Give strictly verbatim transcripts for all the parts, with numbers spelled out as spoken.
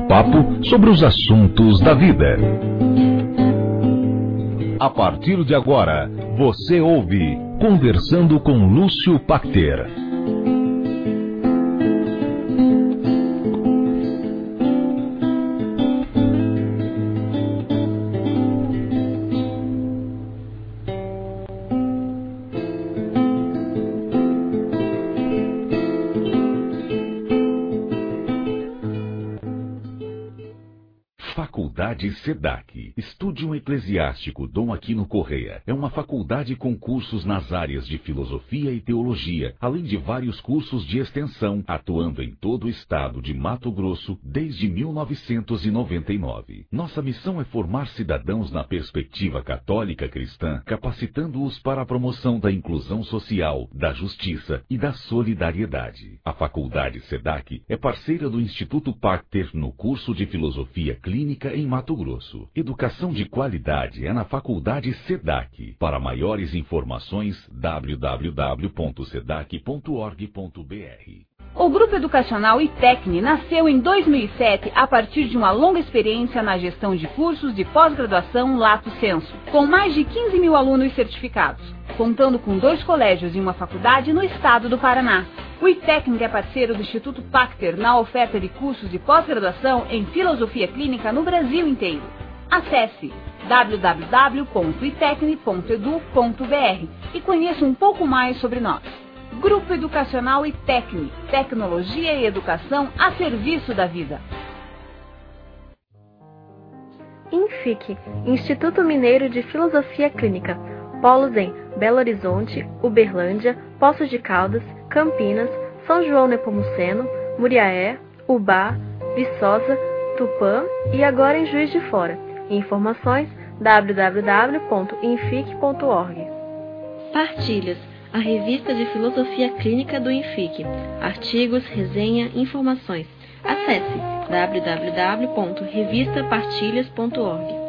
bate-papo sobre os assuntos da vida. A partir de agora, você ouve Conversando com Lúcio Pachter. Faculdade SEDAC, Estúdio Eclesiástico Dom Aquino Correia, é uma faculdade com cursos nas áreas de filosofia e teologia, além de vários cursos de extensão, atuando em todo o estado de Mato Grosso desde mil novecentos e noventa e nove. Nossa missão é formar cidadãos na perspectiva católica cristã, capacitando-os para a promoção da inclusão social, da justiça e da solidariedade. A Faculdade SEDAC é parceira do Instituto Pachter no curso de Filosofia Clínica em Mato Grosso. Educação de qualidade é na Faculdade SEDAC. Para maiores informações, w w w ponto sedac ponto org ponto b r. O Grupo Educacional ITECNE nasceu em dois mil e sete a partir de uma longa experiência na gestão de cursos de pós-graduação Lato Sensu, com mais de quinze mil alunos certificados, contando com dois colégios e uma faculdade no estado do Paraná. O ITECNE é parceiro do Instituto Pachter na oferta de cursos de pós-graduação em filosofia clínica no Brasil inteiro. Acesse w w w ponto itecne ponto edu ponto b r e conheça um pouco mais sobre nós. Grupo Educacional ITECNE, tecnologia e educação a serviço da vida. INFIC, Instituto Mineiro de Filosofia Clínica, polos em Belo Horizonte, Uberlândia, Poços de Caldas, Campinas, São João Nepomuceno, Muriaé, Ubá, Viçosa, Tupã e agora em Juiz de Fora. Informações w w w ponto infic ponto org. Partilhas, a revista de filosofia clínica do INFIC. Artigos, resenha, informações. Acesse w w w ponto revista partilhas ponto org.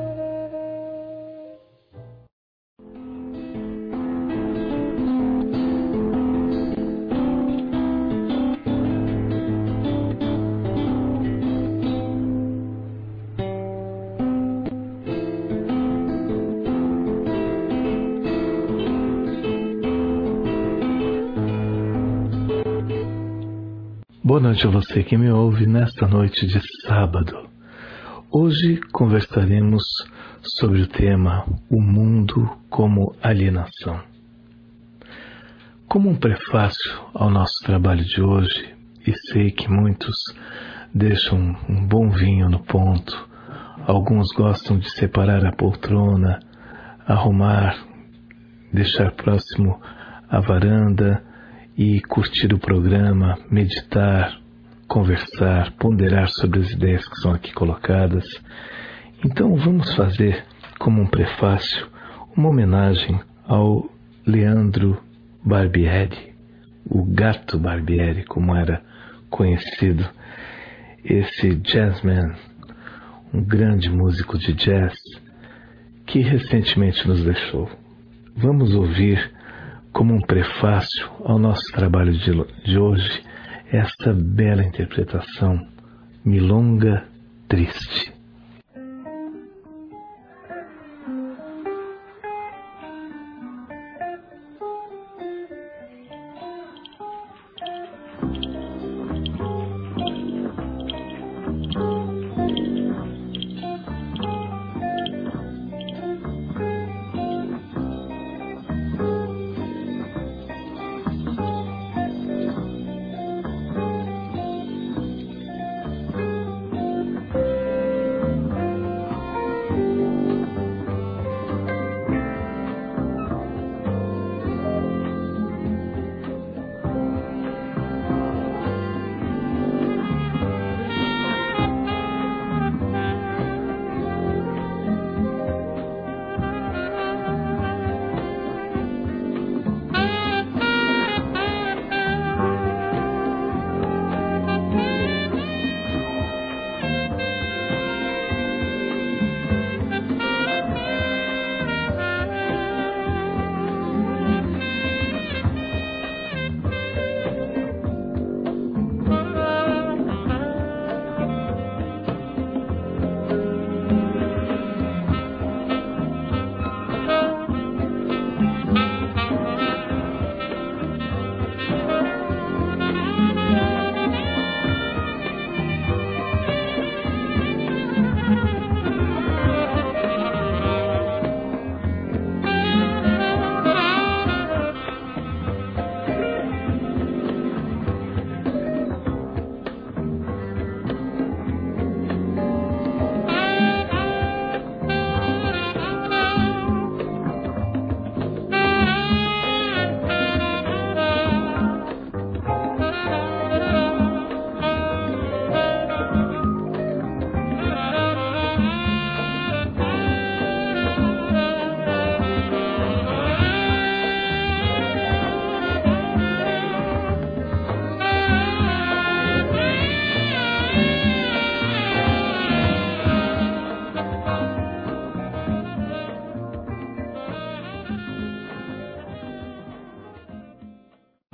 Boa noite a você que me ouve nesta noite de sábado. Hoje conversaremos sobre o tema O Mundo como Alienação. Como um prefácio ao nosso trabalho de hoje, e sei que muitos deixam um bom vinho no ponto, alguns gostam de separar a poltrona, arrumar, deixar próximo a varanda e curtir o programa, meditar, conversar, ponderar sobre as ideias que são aqui colocadas. Então vamos fazer, como um prefácio, uma homenagem ao Leandro Barbieri, o Gato Barbieri, como era conhecido, esse jazzman, um grande músico de jazz, que recentemente nos deixou. Vamos ouvir, como um prefácio ao nosso trabalho de, de hoje, esta bela interpretação, Milonga Triste.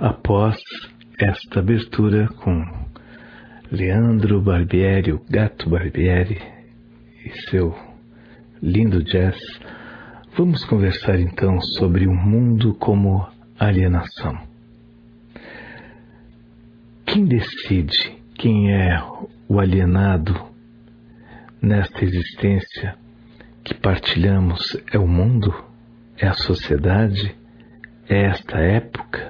após esta abertura com Leandro Barbieri, o Gato Barbieri e seu lindo jazz, vamos conversar então sobre o mundo como alienação. Quem decide quem é o alienado nesta existência que partilhamos? É o mundo? É a sociedade? É esta época?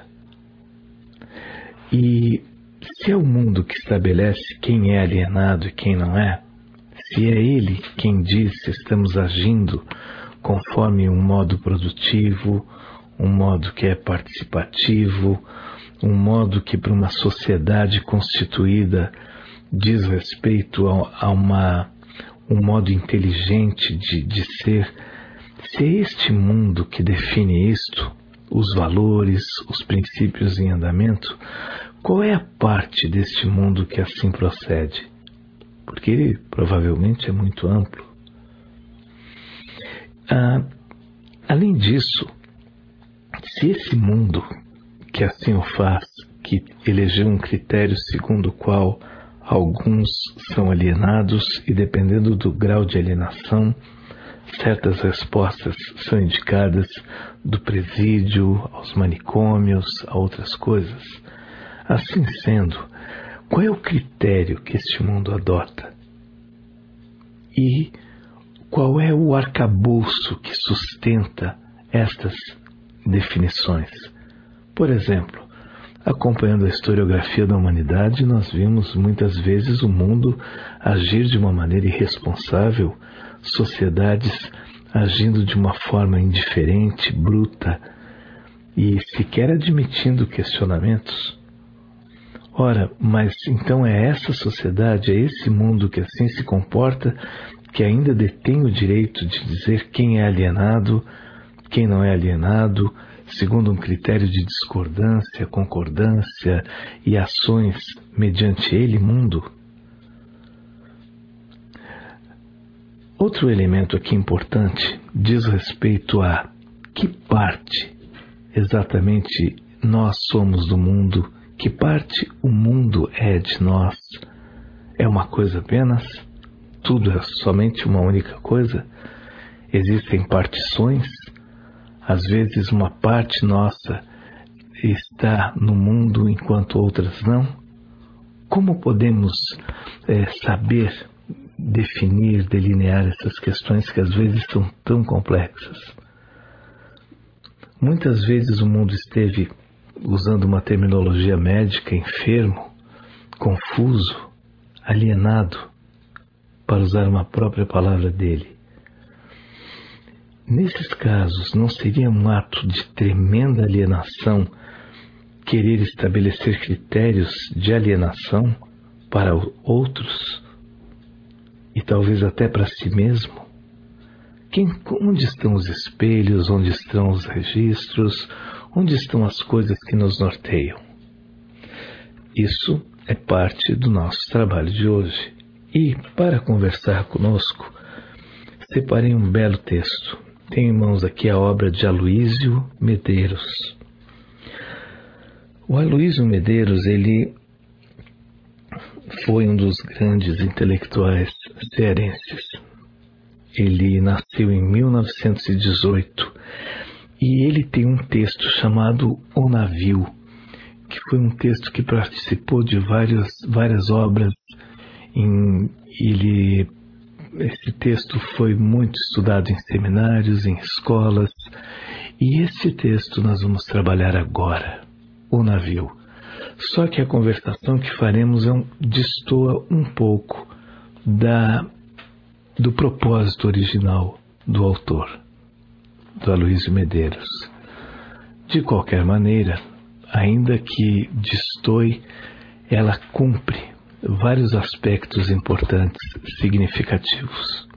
E se é o mundo que estabelece quem é alienado e quem não é, se é ele quem diz se estamos agindo conforme um modo produtivo, um modo que é participativo, um modo que para uma sociedade constituída diz respeito a, a uma, um modo inteligente de, de ser, se é este mundo que define isto, os valores, os princípios em andamento, qual é a parte deste mundo que assim procede? Porque ele provavelmente é muito amplo. Ah, além disso, se esse mundo que assim o faz, que elegeu um critério segundo o qual alguns são alienados e dependendo do grau de alienação, certas respostas são indicadas do presídio aos manicômios, a outras coisas. Assim sendo, qual é o critério que este mundo adota? E qual é o arcabouço que sustenta estas definições? Por exemplo, acompanhando a historiografia da humanidade, nós vimos muitas vezes o mundo agir de uma maneira irresponsável, sociedades agindo de uma forma indiferente, bruta e sequer admitindo questionamentos. Ora, mas então é essa sociedade, é esse mundo que assim se comporta, que ainda detém o direito de dizer quem é alienado, quem não é alienado, segundo um critério de discordância, concordância e ações mediante ele, mundo? Outro elemento aqui importante diz respeito a que parte exatamente nós somos do mundo, que parte o mundo é de nós. É uma coisa apenas? Tudo é somente uma única coisa? Existem partições? Às vezes uma parte nossa está no mundo enquanto outras não? Como podemos é, saber definir, delinear essas questões que às vezes são tão complexas? Muitas vezes o mundo esteve, usando uma terminologia médica, enfermo, confuso, alienado, para usar uma própria palavra dele. Nesses casos, não seria um ato de tremenda alienação querer estabelecer critérios de alienação para outros e talvez até para si mesmo? Quem, onde estão os espelhos, onde estão os registros, onde estão as coisas que nos norteiam? Isso é parte do nosso trabalho de hoje. E, para conversar conosco, separei um belo texto. Tenho em mãos aqui a obra de Aloísio Medeiros. O Aloísio Medeiros, ele foi um dos grandes intelectuais cearenses. Ele nasceu em mil novecentos e dezoito e ele tem um texto chamado O Navio, que foi um texto que participou de várias, várias obras. Em, ele, esse texto foi muito estudado em seminários, em escolas, e esse texto nós vamos trabalhar agora, O Navio. Só que a conversação que faremos é um, destoa um pouco da, do propósito original do autor, do Aloísio Medeiros. De qualquer maneira, ainda que destoe, ela cumpre vários aspectos importantes, significativos.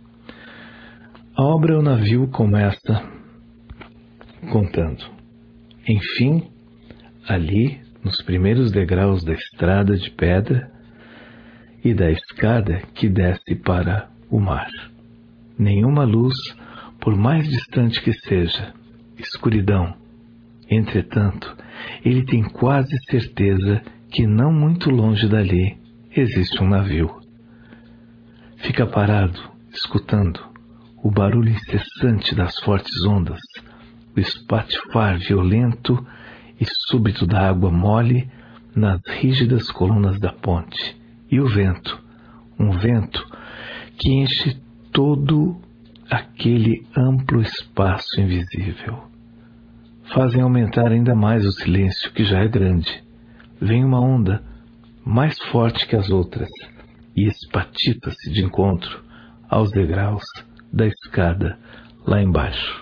A obra O Navio começa contando: enfim, ali, nos primeiros degraus da estrada de pedra e da escada que desce para o mar, nenhuma luz, por mais distante que seja, escuridão. Entretanto, ele tem quase certeza que não muito longe dali existe um navio. Fica parado, escutando o barulho incessante das fortes ondas, o espatifar violento e súbito da água mole nas rígidas colunas da ponte, e o vento, um vento que enche todo aquele amplo espaço invisível. Fazem aumentar ainda mais o silêncio, que já é grande. Vem uma onda mais forte que as outras e espatifa-se de encontro aos degraus da escada lá embaixo.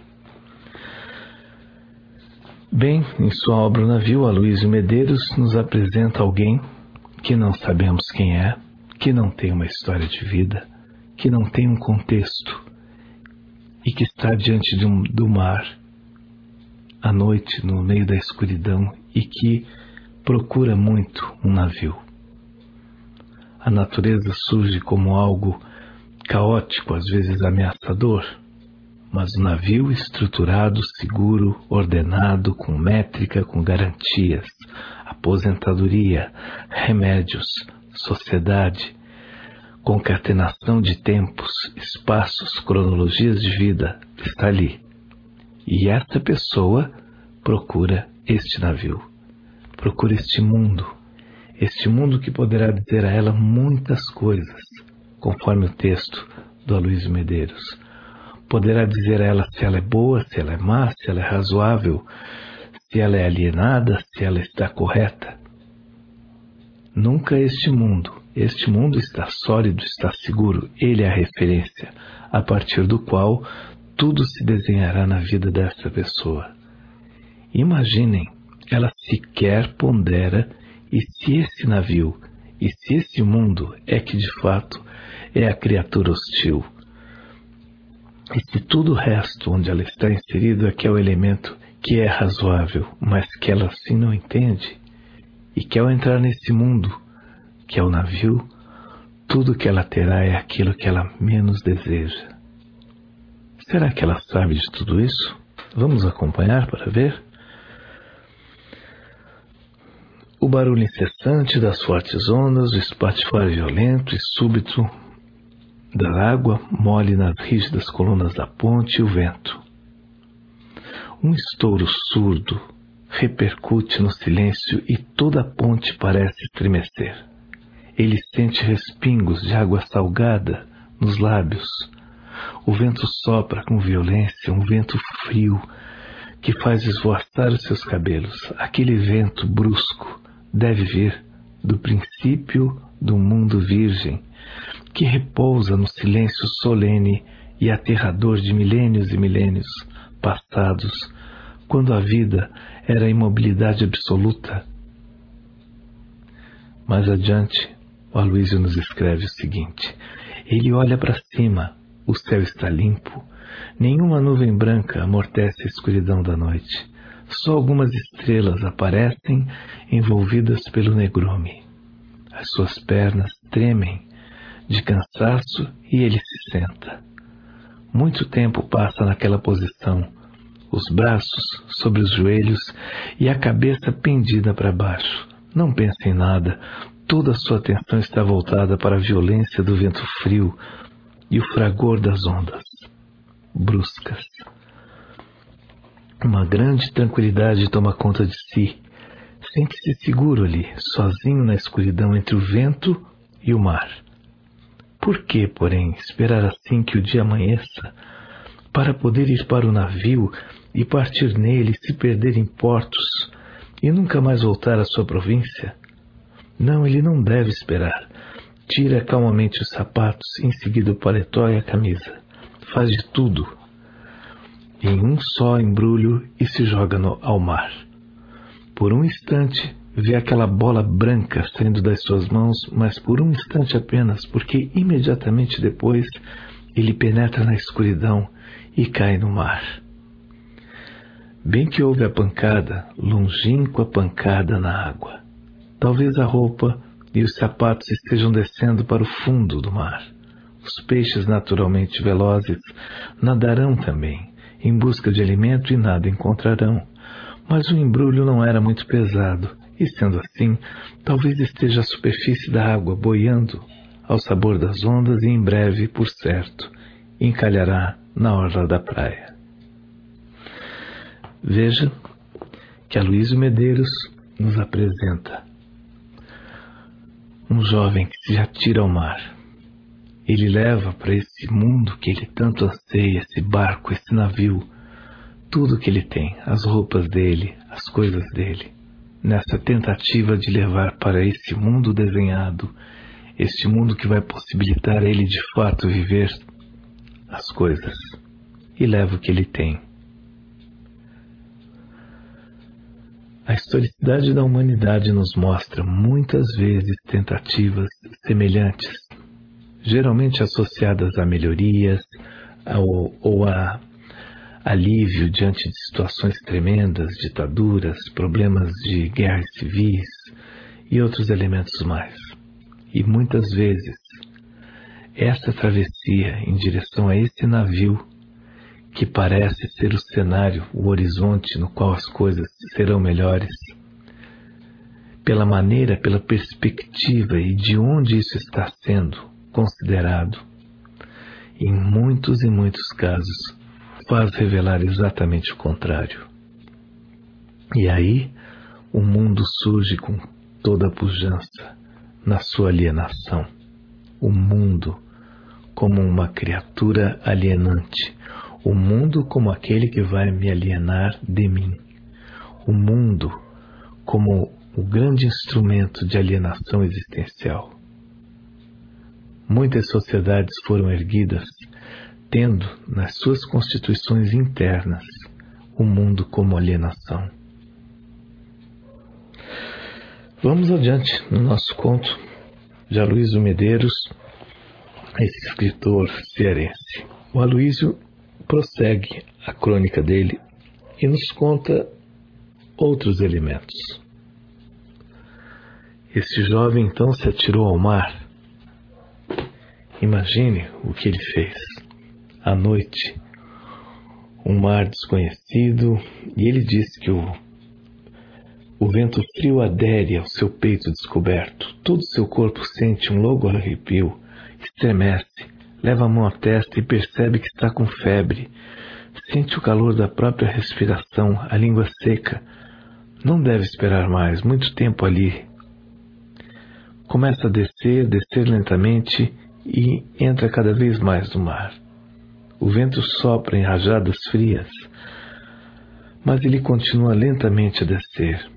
Bem, em sua obra O Navio, Aloysio Medeiros nos apresenta alguém que não sabemos quem é, que não tem uma história de vida, que não tem um contexto e que está diante de um, do mar, à noite, no meio da escuridão, e que procura muito um navio. A natureza surge como algo caótico, às vezes ameaçador, mas o navio estruturado, seguro, ordenado, com métrica, com garantias, aposentadoria, remédios, sociedade, concatenação de tempos, espaços, cronologias de vida, está ali. E esta pessoa procura este navio, procura este mundo, este mundo que poderá dizer a ela muitas coisas, conforme o texto do Aloysio Medeiros. Poderá dizer a ela se ela é boa, se ela é má, se ela é razoável, se ela é alienada, se ela está correta. Nunca este mundo, este mundo está sólido, está seguro, ele é a referência, a partir do qual tudo se desenhará na vida dessa pessoa. Imaginem, ela sequer pondera e se esse navio, e se esse mundo é que de fato é a criatura hostil. E se tudo o resto onde ela está inserida é que é o elemento que é razoável, mas que ela assim não entende, e que ao entrar nesse mundo, que é o navio, tudo que ela terá é aquilo que ela menos deseja. Será que ela sabe de tudo isso? Vamos acompanhar para ver? O barulho incessante das fortes ondas, o espatifar violento e súbito da água mole nas rígidas colunas da ponte e o vento. Um estouro surdo repercute no silêncio e toda a ponte parece estremecer. Ele sente respingos de água salgada nos lábios. O vento sopra com violência, um vento frio que faz esvoaçar os seus cabelos. Aquele vento brusco deve vir do princípio do mundo virgem, que repousa no silêncio solene e aterrador de milênios e milênios passados, quando a vida era a imobilidade absoluta. Mais adiante, o Aloysio nos escreve o seguinte: ele olha para cima, o céu está limpo, nenhuma nuvem branca amortece a escuridão da noite. Só algumas estrelas aparecem envolvidas pelo negrume. As suas pernas tremem de cansaço e ele se senta. Muito tempo passa naquela posição, os braços sobre os joelhos e a cabeça pendida para baixo. Não pensa em nada, toda a sua atenção está voltada para a violência do vento frio e o fragor das ondas bruscas. Uma grande tranquilidade toma conta de si. Sente-se seguro ali, sozinho na escuridão entre o vento e o mar. Por que, porém, esperar assim que o dia amanheça, para poder ir para o navio e partir nele e se perder em portos e nunca mais voltar à sua província? Não, ele não deve esperar. Tira calmamente os sapatos, em seguida o paletó e a camisa. Faz de tudo em um só embrulho e se joga no, ao mar. Por um instante, vê aquela bola branca saindo das suas mãos, mas por um instante apenas, porque imediatamente depois ele penetra na escuridão e cai no mar. Bem que houve a pancada, longínqua pancada na água. Talvez a roupa e os sapatos estejam descendo para o fundo do mar. Os peixes naturalmente velozes nadarão também, em busca de alimento e nada encontrarão. mas o embrulho não era muito pesado, e sendo assim, talvez esteja à superfície da água, boiando ao sabor das ondas e em breve, por certo, encalhará na orla da praia. Veja que Aloysio Medeiros nos apresenta um jovem que se atira ao mar. Ele leva para esse mundo que ele tanto anseia, esse barco, esse navio, tudo que ele tem, as roupas dele, as coisas dele, nessa tentativa de levar para esse mundo desenhado, este mundo que vai possibilitar a ele de fato viver as coisas, e leva o que ele tem. A historicidade da humanidade nos mostra muitas vezes tentativas semelhantes, geralmente associadas a melhorias ao, ou a alívio diante de situações tremendas, ditaduras, problemas de guerras civis e outros elementos mais. E muitas vezes, essa travessia em direção a esse navio, que parece ser o cenário, o horizonte no qual as coisas serão melhores, pela maneira, pela perspectiva e de onde isso está sendo considerado, em muitos e muitos casos, faz revelar exatamente o contrário. E aí, o mundo surge com toda a pujança na sua alienação. O mundo como uma criatura alienante. O mundo como aquele que vai me alienar de mim. O mundo como o grande instrumento de alienação existencial. Muitas sociedades foram erguidas tendo nas suas constituições internas o mundo como alienação. Vamos adiante no nosso conto de Aloysio Medeiros, esse escritor cearense. O Aloysio prossegue a crônica dele e nos conta outros elementos. Esse jovem então se atirou ao mar. Imagine o que ele fez. À noite, um mar desconhecido, e ele diz que o, o vento frio adere ao seu peito descoberto. Todo o seu corpo sente um longo arrepio, estremece, leva a mão à testa e percebe que está com febre. Sente o calor da própria respiração, a língua seca. Não deve esperar mais, muito tempo ali. Começa a descer, descer lentamente e entra cada vez mais no mar. O vento sopra em rajadas frias, mas ele continua lentamente a descer.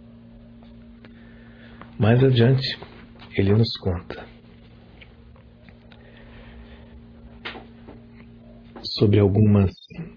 Mais adiante, ele nos conta sobre algumas,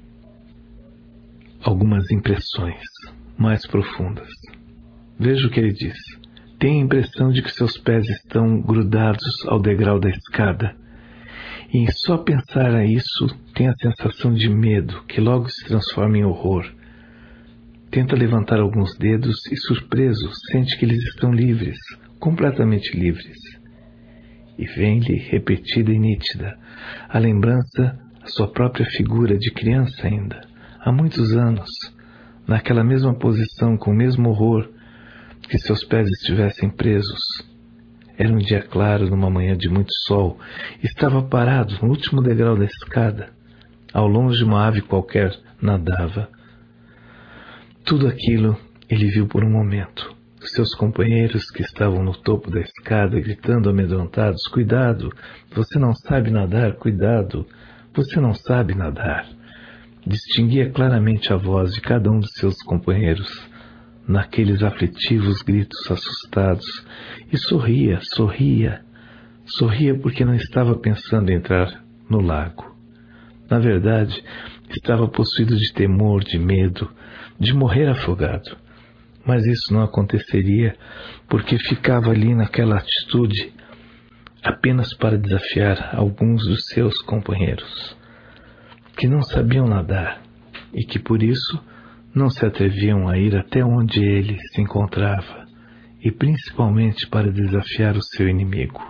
algumas impressões mais profundas. Veja o que ele diz. Tem a impressão de que seus pés estão grudados ao degrau da escada. E em só pensar a isso, tem a sensação de medo, que logo se transforma em horror. Tenta levantar alguns dedos e, surpreso, sente que eles estão livres, completamente livres. E vem-lhe, repetida e nítida, a lembrança, a sua própria figura de criança ainda, há muitos anos, naquela mesma posição, com o mesmo horror, que seus pés estivessem presos. Era um dia claro, numa manhã de muito sol. Estava parado no último degrau da escada. Ao longe, uma ave qualquer nadava. Tudo aquilo ele viu por um momento. Seus companheiros que estavam no topo da escada, gritando amedrontados, cuidado, você não sabe nadar, cuidado, você não sabe nadar. Distinguia claramente a voz de cada um de seus companheiros naqueles aflitivos gritos assustados, e sorria, sorria, sorria porque não estava pensando em entrar no lago. Na verdade, estava possuído de temor, de medo, de morrer afogado. Mas isso não aconteceria porque ficava ali naquela atitude apenas para desafiar alguns dos seus companheiros, que não sabiam nadar e que por isso não se atreviam a ir até onde ele se encontrava, e principalmente para desafiar o seu inimigo.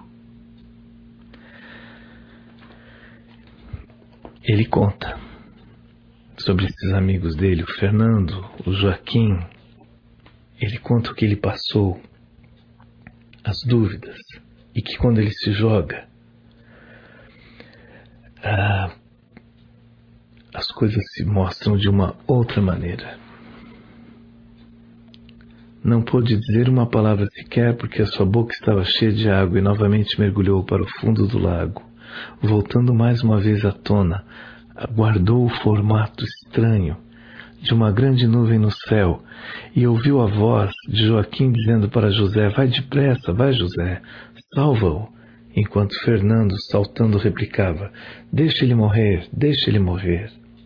Ele conta sobre esses amigos dele, o Fernando, o Joaquim. Ele conta o que ele passou, as dúvidas, e que quando ele se joga, ah, as coisas se mostram de uma outra maneira. Não pôde dizer uma palavra sequer porque a sua boca estava cheia de água e novamente mergulhou para o fundo do lago. Voltando mais uma vez à tona, aguardou o formato estranho de uma grande nuvem no céu e ouviu a voz de Joaquim dizendo para José: vai depressa, vai José, salva-o, enquanto Fernando, saltando, replicava: deixa ele morrer, deixa ele morrer.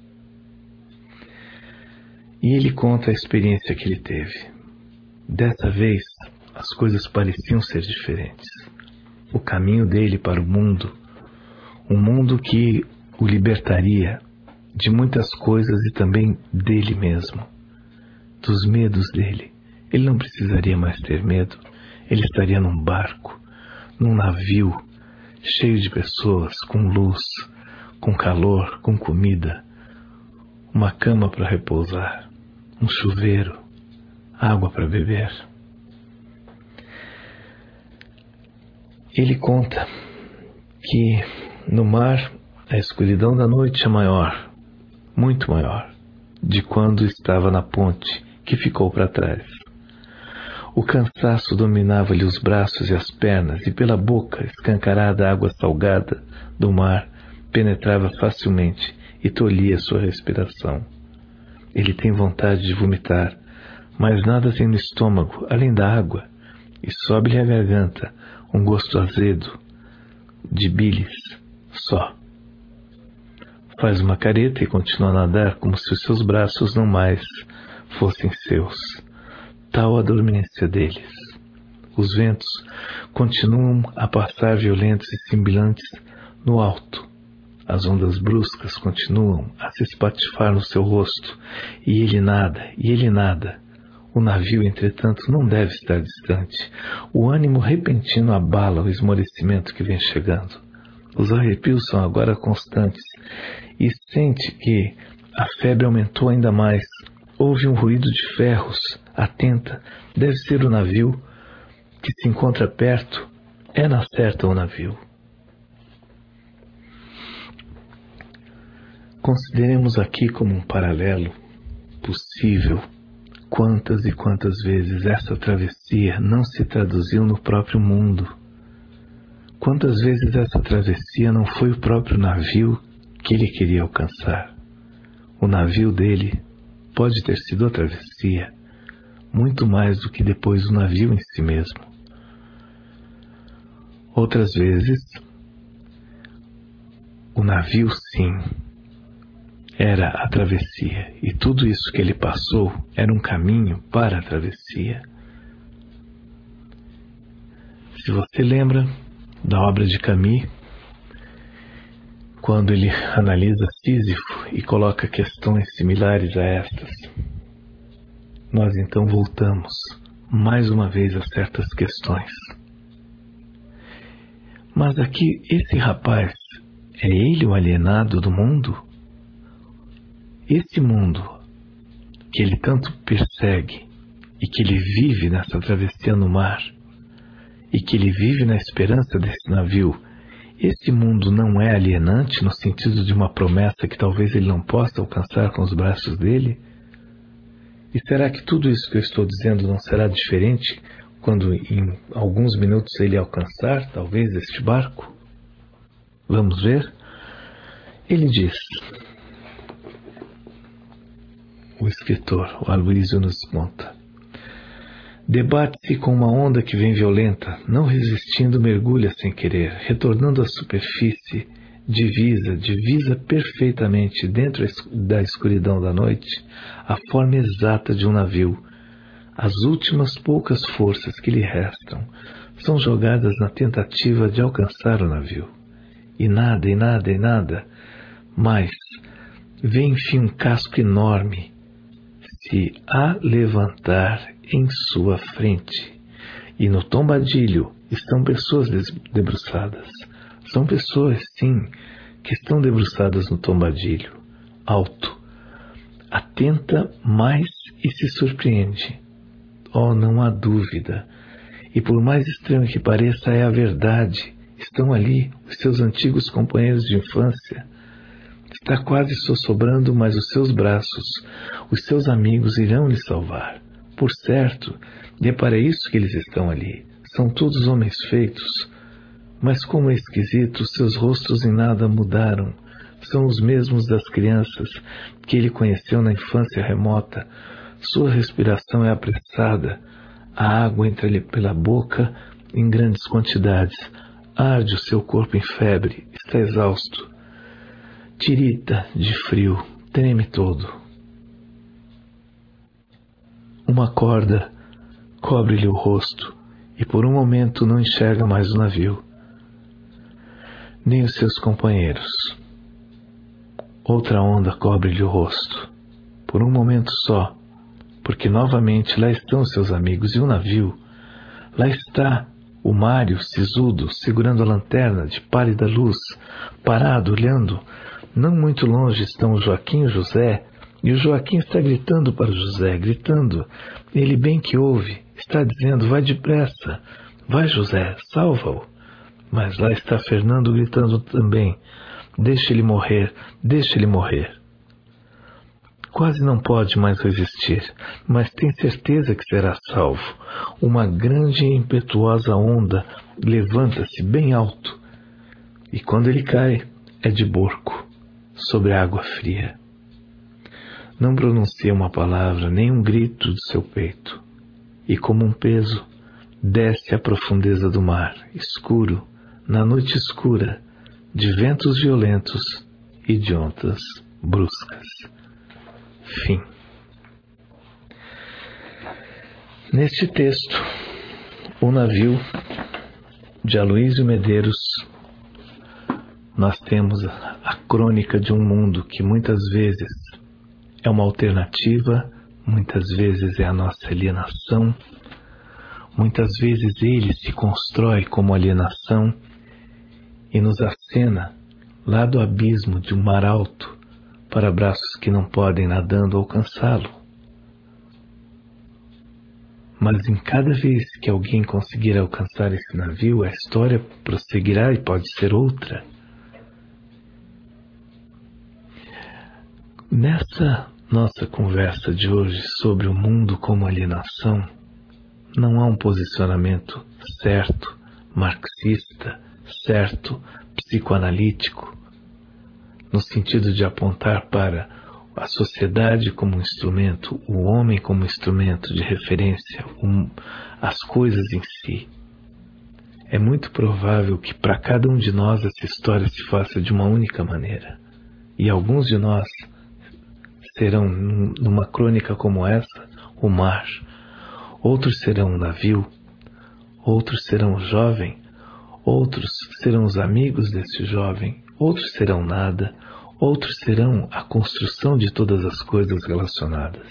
E ele conta a experiência que ele teve. Dessa vez, as coisas pareciam ser diferentes. O caminho dele para o mundo, um mundo que o libertaria de muitas coisas e também dele mesmo, dos medos dele. Ele não precisaria mais ter medo. Ele estaria num barco, num navio, cheio de pessoas, com luz, com calor, com comida, uma cama para repousar, um chuveiro, água para beber. Ele conta que no mar a escuridão da noite é maior, muito maior, de quando estava na ponte que ficou para trás. O cansaço dominava-lhe os braços e as pernas, e pela boca escancarada a água salgada do mar penetrava facilmente e tolhia sua respiração. Ele tem vontade de vomitar, mas nada tem no estômago além da água, e sobe-lhe à garganta um gosto azedo de bilis só. Faz uma careta e continua a nadar como se os seus braços não mais fossem seus. Tal a dormência deles. Os ventos continuam a passar violentos e sibilantes no alto. As ondas bruscas continuam a se espatifar no seu rosto, e ele nada, e ele nada. O navio, entretanto, não deve estar distante. O ânimo repentino abala o esmorecimento que vem chegando. Os arrepios são agora constantes, e sente que a febre aumentou ainda mais. Houve um ruído de ferros. Atenta, deve ser o navio que se encontra perto. É na certa o navio. Consideremos aqui como um paralelo possível quantas e quantas vezes essa travessia não se traduziu no próprio mundo. Quantas vezes essa travessia não foi o próprio navio que ele queria alcançar. O navio dele pode ter sido a travessia, muito mais do que depois o navio em si mesmo. Outras vezes, o navio, sim, era a travessia, e tudo isso que ele passou era um caminho para a travessia. Se você lembra da obra de Camus, quando ele analisa Sísifo e coloca questões similares a estas, nós então voltamos mais uma vez a certas questões. Mas aqui, esse rapaz, é ele o alienado do mundo? Esse mundo que ele tanto persegue e que ele vive nessa travessia no mar e que ele vive na esperança desse navio, esse mundo não é alienante no sentido de uma promessa que talvez ele não possa alcançar com os braços dele? E será que tudo isso que eu estou dizendo não será diferente quando em alguns minutos ele alcançar, talvez, este barco? Vamos ver? Ele diz, o escritor, o Aloysio nos conta: debate-se com uma onda que vem violenta, não resistindo, mergulha sem querer, retornando à superfície, divisa, divisa perfeitamente dentro da escuridão da noite a forma exata de um navio. As últimas poucas forças que lhe restam são jogadas na tentativa de alcançar o navio. E nada, e nada, e nada, mas vê enfim um casco enorme se a levantar em sua frente. E no tombadilho estão pessoas debruçadas. São pessoas, sim, que estão debruçadas no tombadilho, alto, atenta mais e se surpreende. Oh, não há dúvida. E por mais estranho que pareça, é a verdade. Estão ali os seus antigos companheiros de infância. Está quase sossobrando, mas os seus braços, os seus amigos irão lhe salvar. Por certo, e é para isso que eles estão ali. São todos homens feitos. Mas como é esquisito, seus rostos em nada mudaram. São os mesmos das crianças que ele conheceu na infância remota. Sua respiração é apressada. A água entra-lhe pela boca em grandes quantidades. Arde o seu corpo em febre. Está exausto. Tirita de frio. Treme todo. Uma corda cobre-lhe o rosto e por um momento não enxerga mais o navio, nem os seus companheiros. Outra onda cobre-lhe o rosto, por um momento só, porque novamente lá estão seus amigos e o navio. Lá está o Mário sisudo, segurando a lanterna de pálida luz, parado, olhando. Não muito longe estão o Joaquim e o José, e o Joaquim está gritando para o José, gritando. Ele bem que ouve, está dizendo, vai depressa, vai José, salva-o. Mas lá está Fernando gritando também, deixa ele morrer, deixa ele morrer. Quase não pode mais resistir, mas tem certeza que será salvo. Uma grande e impetuosa onda levanta-se bem alto, e quando ele cai, é de borco, sobre a água fria. Não pronuncia uma palavra, nem um grito do seu peito, e como um peso, desce à profundeza do mar, escuro, na noite escura, de ventos violentos e de ondas bruscas. Fim. Neste texto, o navio de Aloísio Medeiros, nós temos a crônica de um mundo que muitas vezes é uma alternativa, muitas vezes é a nossa alienação, muitas vezes ele se constrói como alienação e nos acena lá do abismo de um mar alto para braços que não podem nadando alcançá-lo. Mas em cada vez que alguém conseguir alcançar esse navio, a história prosseguirá e pode ser outra. Nessa nossa conversa de hoje sobre o mundo como alienação, não há um posicionamento certo, marxista, certo, psicoanalítico, no sentido de apontar para a sociedade como instrumento, o homem como instrumento de referência, um, as coisas em si. É muito provável que para cada um de nós essa história se faça de uma única maneira. E alguns de nós serão, numa crônica como essa, o mar. Outros serão o navio. Outros serão o jovem. Outros serão os amigos desse jovem. Outros serão nada. Outros serão a construção de todas as coisas relacionadas.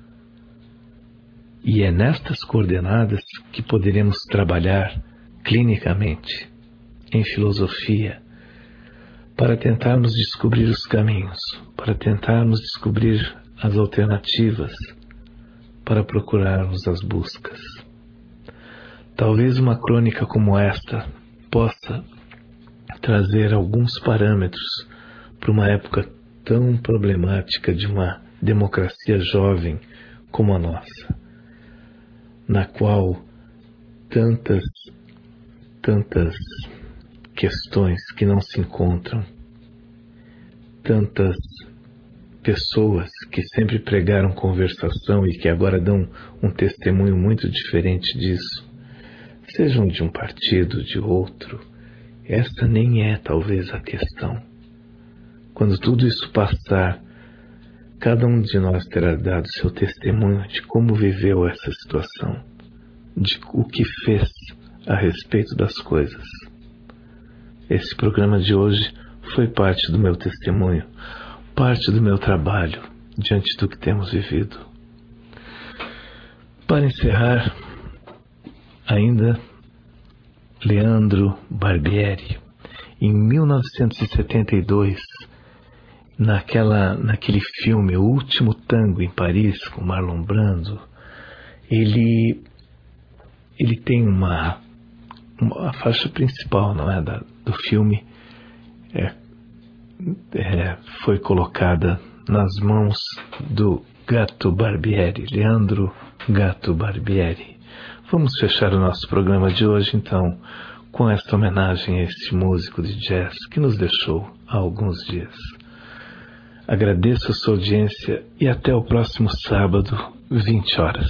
E é nestas coordenadas que poderemos trabalhar clinicamente, em filosofia, para tentarmos descobrir os caminhos, para tentarmos descobrir as alternativas, para procurarmos as buscas. Talvez uma crônica como esta possa trazer alguns parâmetros para uma época tão problemática de uma democracia jovem como a nossa, na qual tantas, tantas questões que não se encontram, tantas pessoas que sempre pregaram conversação e que agora dão um testemunho muito diferente disso, sejam de um partido, de outro, essa nem é talvez a questão. Quando tudo isso passar, cada um de nós terá dado seu testemunho de como viveu essa situação, de o que fez a respeito das coisas. Esse programa de hoje foi parte do meu testemunho, parte do meu trabalho diante do que temos vivido. Para encerrar, ainda Leandro Barbieri, em mil novecentos e setenta e dois, naquela, naquele filme O Último Tango em Paris, com Marlon Brando, ele, ele tem uma, uma a faixa principal, não é, da, do filme, é, é, foi colocada nas mãos do Gato Barbieri, Leandro Gato Barbieri. Vamos fechar o nosso programa de hoje, então, com esta homenagem a este músico de jazz que nos deixou há alguns dias. Agradeço a sua audiência e até o próximo sábado, vinte horas.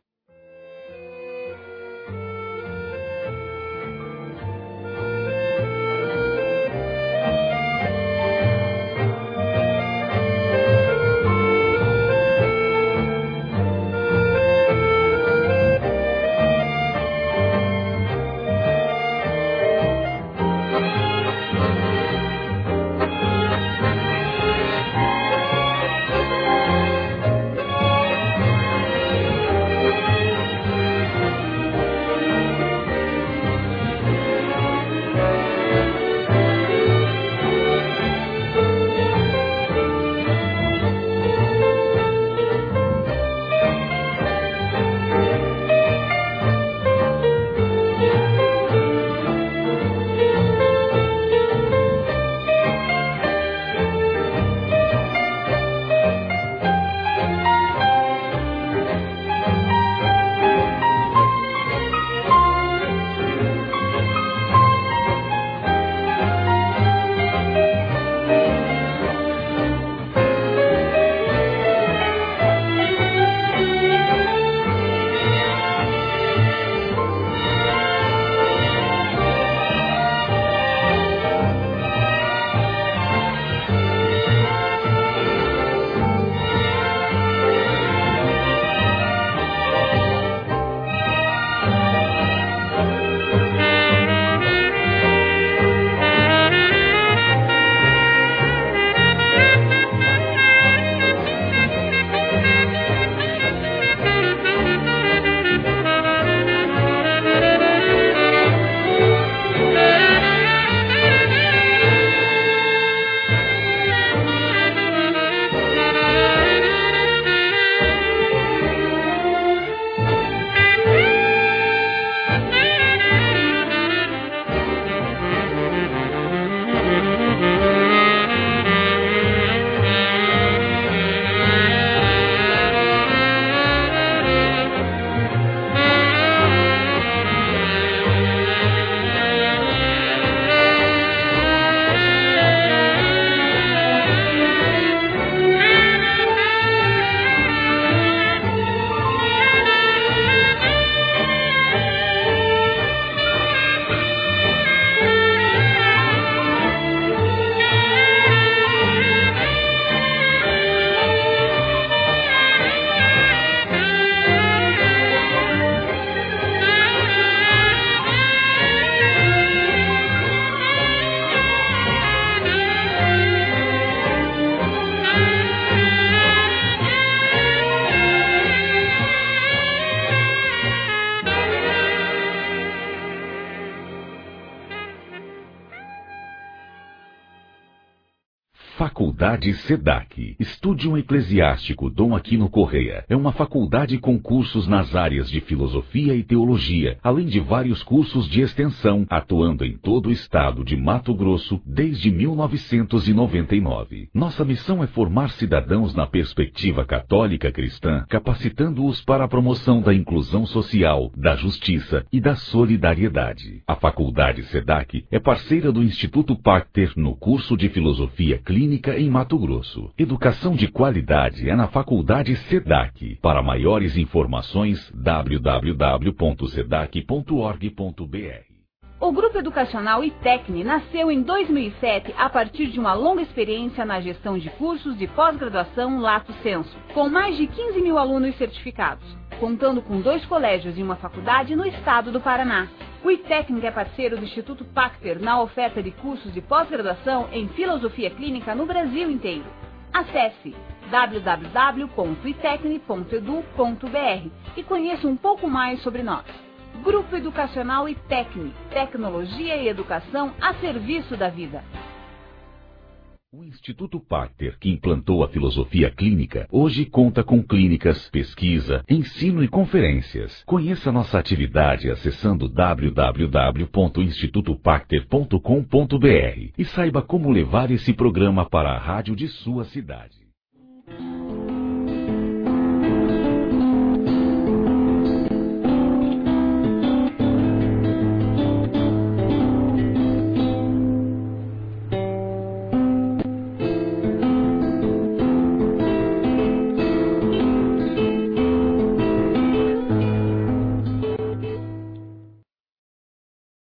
Faculdade SEDAC. Estúdio Eclesiástico Dom Aquino Correia é uma faculdade com cursos nas áreas de filosofia e teologia, além de vários cursos de extensão, atuando em todo o estado de Mato Grosso desde mil novecentos e noventa e nove. Nossa missão é formar cidadãos na perspectiva católica cristã, capacitando-os para a promoção da inclusão social, da justiça e da solidariedade. A Faculdade SEDAC é parceira do Instituto Pacter no curso de Filosofia Clínica em Mato Grosso. Educação de qualidade é na Faculdade SEDAC. Para maiores informações, w w w ponto sedac ponto org ponto b r. O Grupo Educacional ITECNE nasceu em dois mil e sete a partir de uma longa experiência na gestão de cursos de pós-graduação Lato Sensu, com mais de quinze mil alunos certificados, contando com dois colégios e uma faculdade no estado do Paraná. O ITECNE é parceiro do Instituto Pacter na oferta de cursos de pós-graduação em Filosofia Clínica no Brasil inteiro. Acesse w w w ponto itecne ponto edu ponto b r e conheça um pouco mais sobre nós. Grupo Educacional ITECNE, tecnologia e educação a serviço da vida. O Instituto Pachter, que implantou a filosofia clínica, hoje conta com clínicas, pesquisa, ensino e conferências. Conheça nossa atividade acessando w w w ponto instituto pachter ponto com ponto b r e saiba como levar esse programa para a rádio de sua cidade.